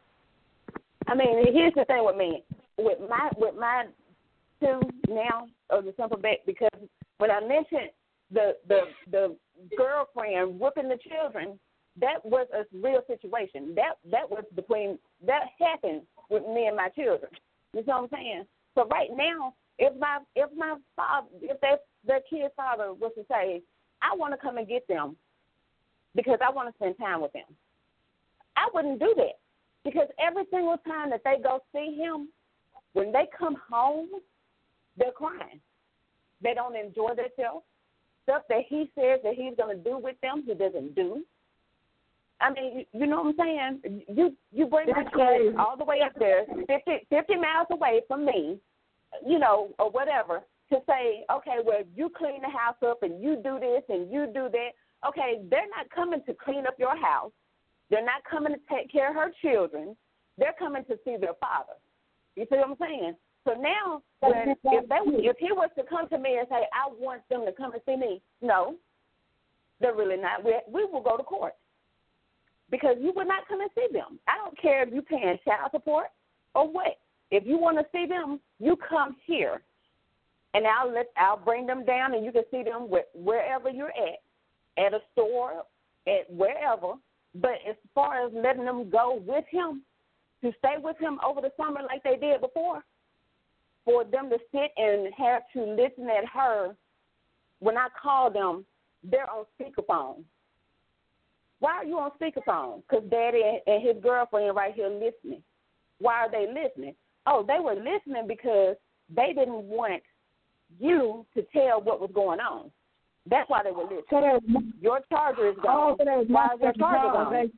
I mean, here's the thing with me. With my with my two now of the simple bet, because when I mentioned the, the, the girlfriend whooping the children, that was a real situation. That that was between, that happened with me and my children. You know what I'm saying? So right now, if my if my father, if that their kid's father was to say, I want to come and get them because I want to spend time with them, I wouldn't do that. Because every single time that they go see him, when they come home, they're crying. They don't enjoy themselves. Stuff that he says that he's going to do with them, he doesn't do. I mean, you, you know what I'm saying? You you bring my kids all the way up there, fifty, fifty miles away from me, you know, or whatever, to say, okay, well, you clean the house up and you do this and you do that. Okay, they're not coming to clean up your house. They're not coming to take care of her children. They're coming to see their father. You see what I'm saying? So now, when, if, they, if he was to come to me and say, I want them to come and see me, no, they're really not. We, we will go to court because you would not come and see them. I don't care if you're paying child support or what. if you want to see them, you come here, and I'll let I'll bring them down, and you can see them wh- wherever you're at, at a store, at wherever. But as far as letting them go with him, to stay with him over the summer like they did before, for them to sit and have to listen at her, when I call them, they're on speakerphone. Why are you on speakerphone? Because Daddy and his girlfriend right here listening. Why are they listening? Oh, they were listening because they didn't want you to tell what was going on. That's why they were listening. So they, your charger is gone. Oh, so they why is your charger gone? They,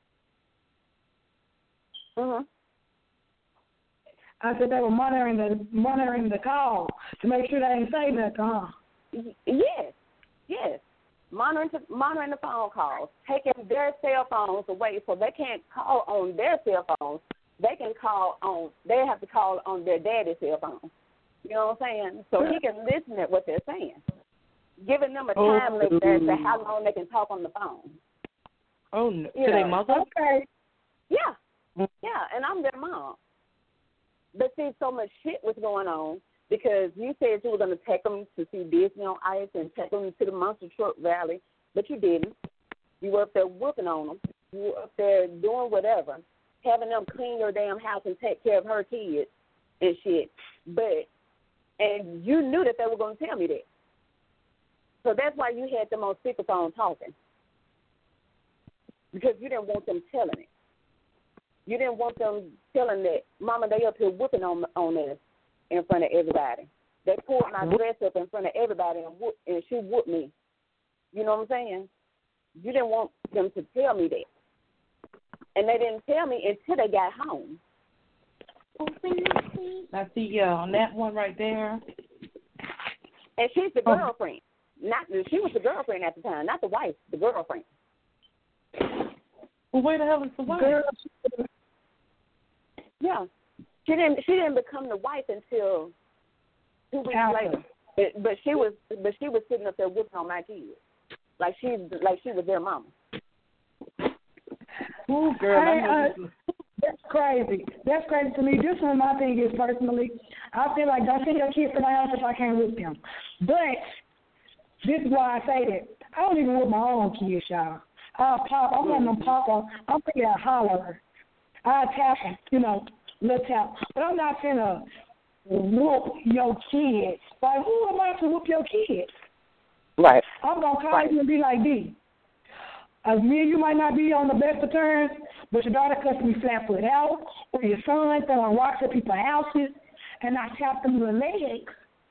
mm-hmm. I said they were monitoring the monitoring the call to make sure they didn't say nothing, huh? Yes, yes. Monitoring, to, monitoring the phone calls, taking their cell phones away so they can't call on their cell phones. They can call on, they have to call on their daddy's cell phone. You know what I'm saying? So he can listen at what they're saying, giving them a time limit as to how long they can talk on the phone. Oh, no. You To know. their mother? Okay. Yeah, yeah, and I'm their mom. But see, so much shit was going on because you said you were going to take them to see Disney on Ice and take them to the Monster Truck Rally, but you didn't. You were up there whooping on them. You were up there doing whatever, having them clean your damn house and take care of her kids and shit. But, and you knew that they were going to tell me that. So that's why you had them on speakerphone talking, because you didn't want them telling it. You didn't want them telling that, Mama, they up here whooping on on us in front of everybody. They pulled my dress up in front of everybody and, whoop, and she whooped me. You know what I'm saying? You didn't want them to tell me that. And they didn't tell me until they got home. I see, yeah, on that one right there. And she's the girlfriend. Not She was the girlfriend at the time, not the wife, the girlfriend. Well, where the hell is the wife? Girl, yeah, she didn't. She didn't become the wife until two weeks After. later. But, but she was. But she was sitting up there whooping on my kids, like she like she was their mama. Oh, girl, I, I know uh, that's crazy. That's crazy to me. This one, my thing is personally, I feel like don't send your kids to my house if I can't whoop them. But this is why I say that. I don't even whoop my own kids, y'all. I'll pop. I'm letting them pop on. I'm thinking a holler. I'll tap them, you know, little tap. But I'm not finna whoop your kids. Like, who am I to whoop your kids? Right. I'm going to call right. you and be like, D. Uh, me and you might not be on the best of terms, but your daughter cussing me flat foot out, or your son throwing rocks at people's houses, and I tap them with legs.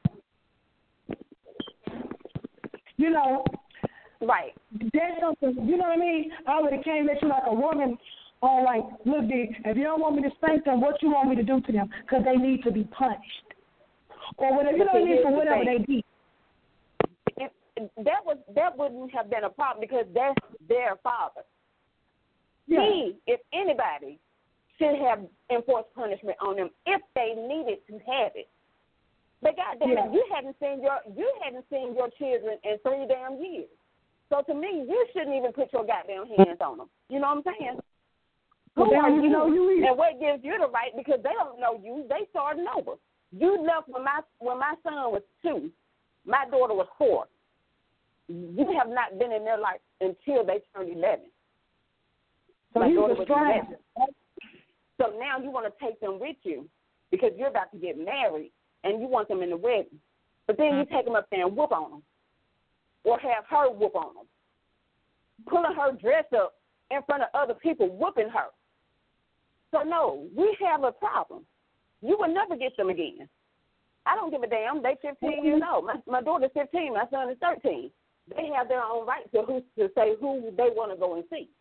You know, right. That's something, you know what I mean? I would have came at you like a woman, or like, look, D, if you don't want me to spank them, what you want me to do to them? Because they need to be punished. Or whatever, you know what I mean, for whatever they did. It, that, was, that wouldn't have been a problem because that's their father. Yeah. He, if anybody, should have enforced punishment on them if they needed to have it. But goddamn yeah. it, you hadn't seen your you hadn't seen your children in three damn years. So to me, you shouldn't even put your goddamn hands on them. You know what I'm saying? Well, Who are you? Know you and what gives you the right? Because they don't know you. They starting over. You left when my when my son was two. My daughter was four. You have not been in their life until they turned eleven. So my he daughter was was eleven. So now you want to take them with you because you're about to get married and you want them in the wedding. But then you take them up there and whoop on them, or have her whoop on them, pulling her dress up in front of other people, whooping her. So, no, we have a problem. You will never get them again. I don't give a damn. They fifteen years old. My, my daughter's fifteen. My son is thirteen. They have their own right to who to say who they want to go and see.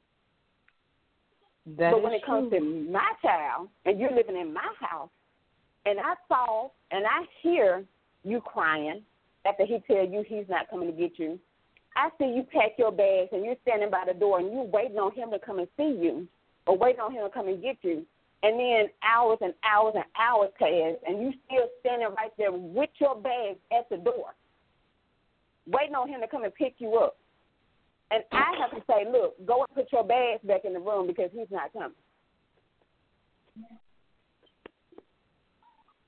That but when is it comes true. to my child, and you're living in my house, and I saw and I hear you crying after he tell you he's not coming to get you, I see you pack your bags and you're standing by the door and you're waiting on him to come and see you or waiting on him to come and get you. And then hours and hours and hours pass and you still standing right there with your bags at the door, waiting on him to come and pick you up. And I have to say, look, go and put your bags back in the room because he's not coming.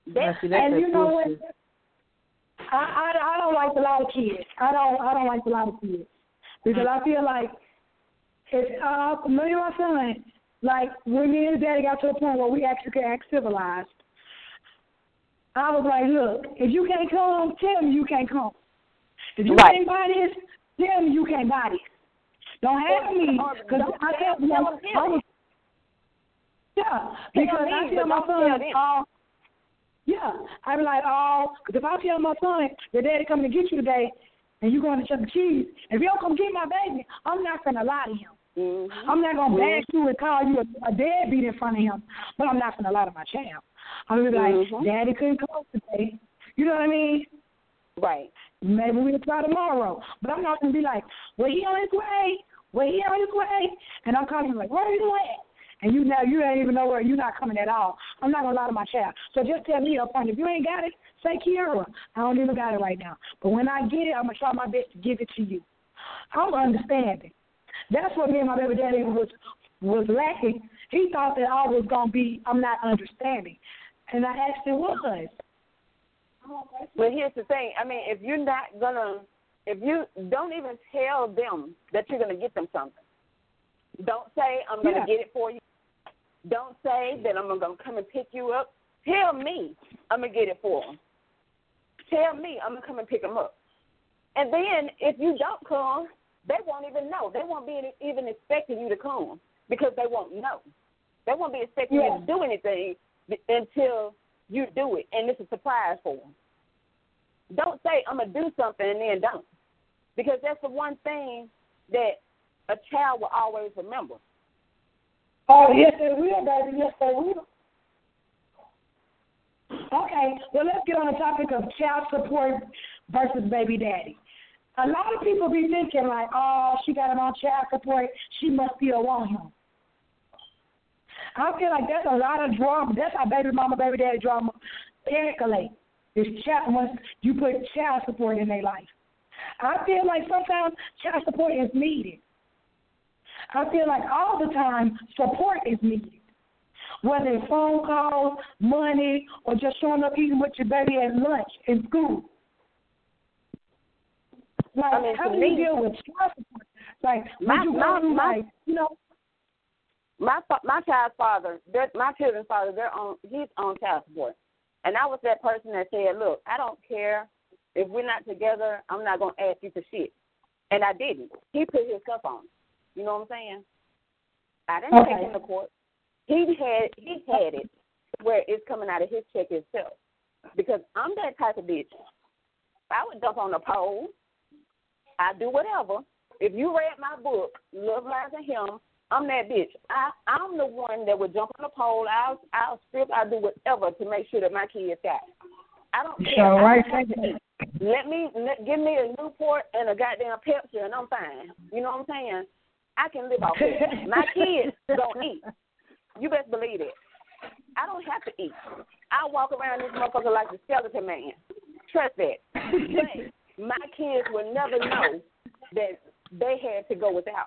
That, see, that's and you know what? bullshit. I, I I don't like a lot of kids. I don't I don't like a lot of kids because I feel like if uh, me and my son, like when me and his daddy got to a point where we actually could act civilized, I was like, look, if you can't come, tell me you can't come. If you right. can't buy this, tell me you can't buy this. Don't have me because I tell him I was yeah because I tell my son all. Yeah, I be like, oh, because if I tell my son that daddy coming to get you today, and you going to Chuck E. Cheese, if you don't come get my baby, I'm not gonna lie to him. Mm-hmm. I'm not gonna mm-hmm. bash you and call you a, a deadbeat in front of him, but I'm not gonna lie to my child. I'm gonna be like, mm-hmm. daddy couldn't come today. You know what I mean? Right. Maybe we'll try tomorrow, but I'm not gonna be like, well, he on his way. Well, he on his way, and I'm calling him like, where are you at? And you now you ain't even know where you're not coming at all. I'm not gonna lie to my child. So just tell me up front. If you ain't got it, say Kiara. I don't even got it right now. But when I get it, I'm gonna try my best to give it to you. I'm understanding. That's what me and my baby daddy was was lacking. He thought that I was gonna be. I'm not understanding, and I actually was. Well, here's the thing. I mean, if you're not gonna, if you don't even tell them that you're gonna get them something. Don't say I'm gonna yeah. get it for you. Don't say that I'm going to come and pick you up. Tell me I'm going to get it for them. Tell me I'm going to come and pick them up. And then if you don't come, they won't even know. They won't be even expecting you to come because they won't know. They won't be expecting yeah. you to do anything until you do it, and it's a surprise for them. Don't say I'm going to do something and then don't, because that's the one thing that a child will always remember. Oh, yes, they will, baby. Yes, they will. Okay, well, let's get on the topic of child support versus baby daddy. A lot of people be thinking like, oh, she got him on child support. She must still want him. I feel like there's a lot of drama. That's how baby mama, baby daddy drama escalate. It's child, once you put child support in their life. I feel like sometimes child support is needed. I feel like all the time support is needed, whether it's phone calls, money, or just showing up eating with your baby at lunch in school. Like, I mean, how do me, you deal with child support? Like, my, you my, go my, like, you know, my my child's father, my children's father, they're on, he's on child support, and I was that person that said, look, I don't care if we're not together. I'm not gonna ask you for shit, and I didn't. He put his stuff on. You know what I'm saying? I didn't okay. take him to court. He had he had it where it's coming out of his check himself. Because I'm that type of bitch. I would jump on the pole. I do whatever. If you read my book, Love Lies in Him, I'm that bitch. I, I'm the one that would jump on the pole. I'll I'll strip. I'll do whatever to make sure that my kids got it. I don't care. So, right. I don't have to eat. Let me let, give me a Newport and a goddamn Pepsi, and I'm fine. You know what I'm saying? I can live off it. My kids don't eat. You best believe it. I don't have to eat. I walk around this motherfucker like the skeleton man. Trust that. But my kids will never know that they had to go without.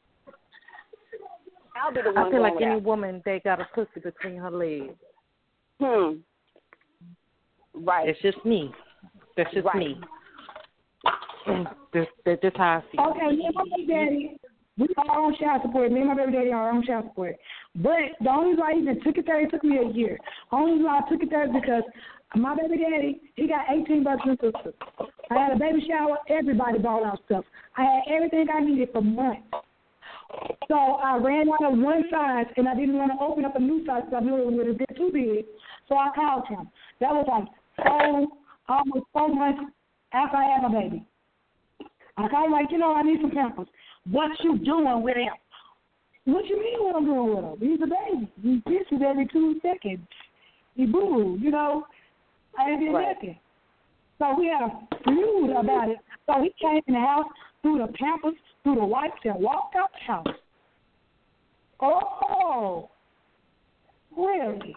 I'll be the one I feel like without. any woman, they got a pussy between her legs. Hmm. Right. It's just me. That's just right. me. That's, that's just how I feel. Okay, me and my baby daddy, we are on child support. Me and my baby daddy are on child support. But the only reason I even took it there, it took me a year. The only reason I took it there is because my baby daddy, he got eighteen brothers and sisters. I had a baby shower. Everybody bought out stuff. I had everything I needed for months. So I ran out of one size, and I didn't want to open up a new size because I knew it would have been too big. So I called him. That was like four, almost four months after I had my baby. I called him like, you know, I need some pampers. What you doing with him? What you mean what I'm doing with him? He's a baby. He pisses every two seconds. He boo, you know. I ain't been right. nothing. So we had a feud about it. So he came in the house, threw the pampers, threw the wipes, and walked out the house. Oh, really?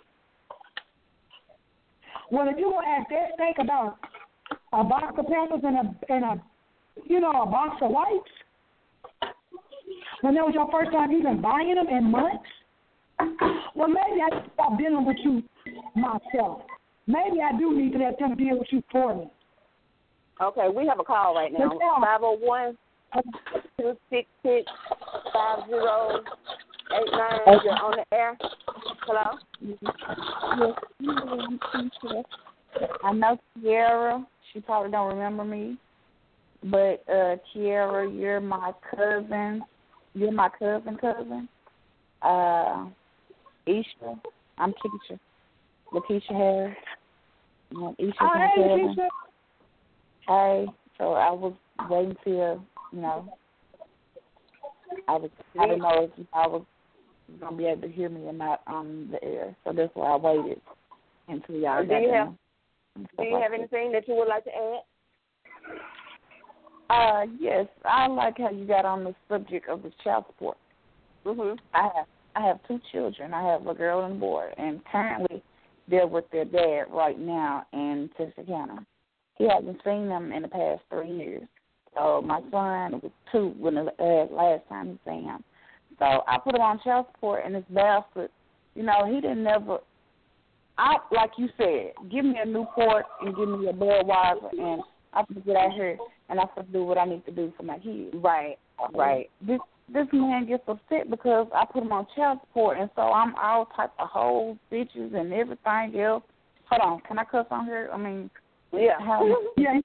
Well, if you want to ask that steak about a box of pampers and a, and a, you know, a box of wipes, when that was your first time even buying them in months, well, maybe I should stop dealing with you myself. maybe I do need to let them deal with you for me. Okay, we have a call right now. five oh one, two six six, five oh eight nine. You're on the air. Hello? Yes. I know Kiara. She probably don't remember me. But, uh, Kiara, you're my cousin. You're my cousin cousin. Uh, Isha. I'm Keisha. Lakeisha Harris. Um, Isha's oh, my hey, cousin. Lakeisha. Hey, so I was waiting till, you know, I was, I didn't know if I was going to be able to hear me or not on the air. So that's why I waited until y'all do got you there. have, Do you have anything that you would like to add? Uh, yes, I like how you got on the subject of the child support. Mhm. I have I have two children. I have a girl and a boy, and currently they're with their dad right now in Texarkana. He hasn't seen them in the past three years. So my son was two when the uh, last time he seen him. So I put him on child support, and this bastard, you know, he didn't never. I like you said, give me a Newport and give me a Budweiser, and I can get out here and I can do what I need to do for my kids. Right, right. This this man gets upset because I put him on child support, and so I'm all type of hoes, bitches, and everything else. Hold on, can I cuss on here? I mean, yeah, how, yeah.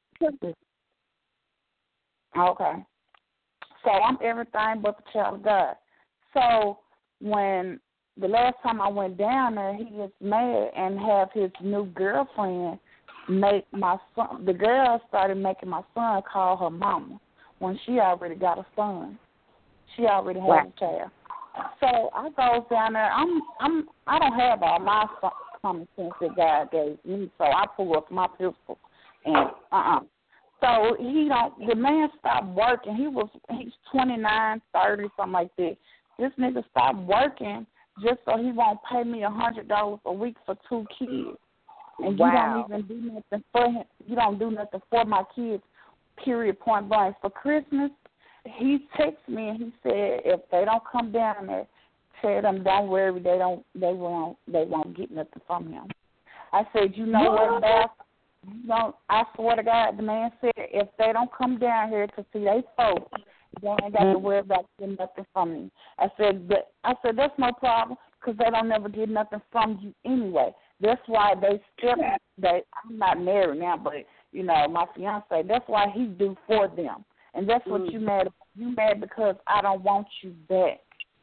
Okay. So I'm everything but the child of God. So when the last time I went down there, he gets mad and have his new girlfriend make my son. The girl started making my son call her mama when she already got a son. She already has right. a child. So I goes down there. I'm I'm I don't have all my common sense that God gave me. So I pull up my pistol and uh uh-uh. uh. So he don't. The man stopped working. He was he's twenty-nine, thirty, something like that. This nigga stopped working just so he won't pay me a hundred dollars a week for two kids. And wow. you don't even do nothing for him. You don't do nothing for my kids. Period. Point blank. For Christmas, he texted me and he said if they don't come down there, tell them don't worry. They don't. They won't. They won't get nothing from him. I said, you know what, Beth? You know, I swear to God, the man said if they don't come down here to see they folks, they ain't got to worry about getting nothing from me. I said, but I said that's no problem because they don't never get nothing from you anyway. That's why they still. They I'm not married now, but you know my fiance. That's why he do for them, and that's what mm. you mad. You mad because I don't want you back.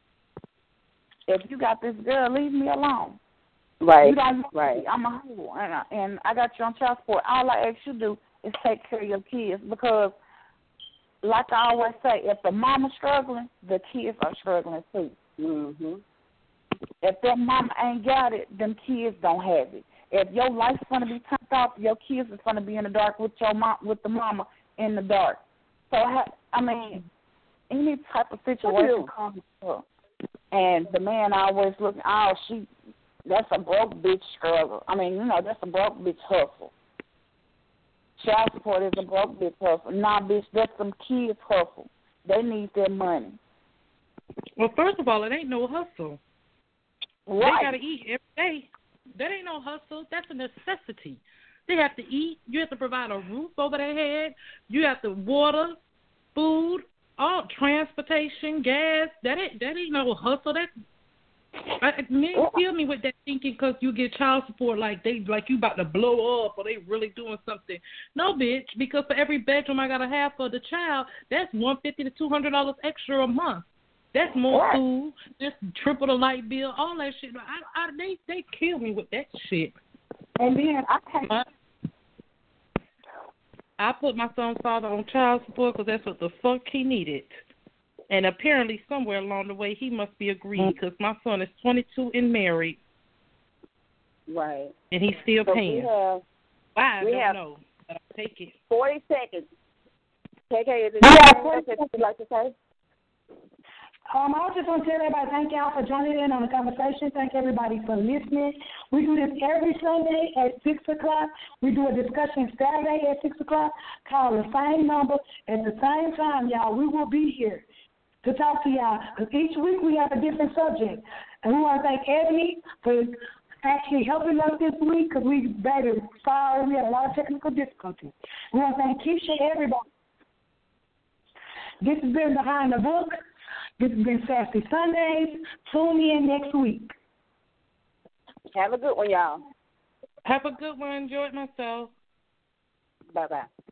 If you got this girl, leave me alone. Right, you don't right. I'm a hoe, and I, and I got you on child support. All I ask you to do is take care of your kids because, like I always say, if the mama's struggling, the kids are struggling too. Mm-hmm. If their mama ain't got it, them kids don't have it. If your life's gonna be turned off, your kids is gonna be in the dark with your mom, with the mama in the dark. So I mean, any type of situation comes up, and the man always looking, oh, she. That's a broke bitch struggle. I mean, you know, that's a broke bitch hustle. Child support is a broke bitch hustle. Nah, bitch, that's some kids hustle. They need their money. Well, first of all, it ain't no hustle. Right. They got to eat every day. That ain't no hustle. That's a necessity. They have to eat. You have to provide a roof over their head. You have to water, food, all transportation, gas. That ain't, that ain't no hustle. That's I, men kill me with that thinking because you get child support like they like you about to blow up or they really doing something. No, bitch, because for every bedroom I gotta have for the child, that's one fifty to two hundred dollars extra a month. That's more food, just triple the light bill, all that shit. I, I they they kill me with that shit. And then I can't. I, I put my son's father on child support because that's what the fuck he needed. And apparently somewhere along the way he must be agreed because my son is twenty-two and married. Right. And he's still so paying. We have, Why? I we don't have know. But I'll take it. forty seconds. K K, is there anything else that you'd like to say? Um, I just want to tell everybody thank y'all for joining in on the conversation. Thank everybody for listening. We do this every Sunday at six o'clock. We do a discussion Saturday at six o'clock. Call the same number at the same time, y'all. We will be here to talk to y'all because each week we have a different subject. And we want to thank Ebony for actually helping us this week because we, baby, sorry, we had a lot of technical difficulties. We want to thank Keisha and everybody. This has been Behind the Book. This has been Sassy Sundays. Tune in next week. Have a good one, y'all. Have a good one. Enjoyed myself. Bye-bye.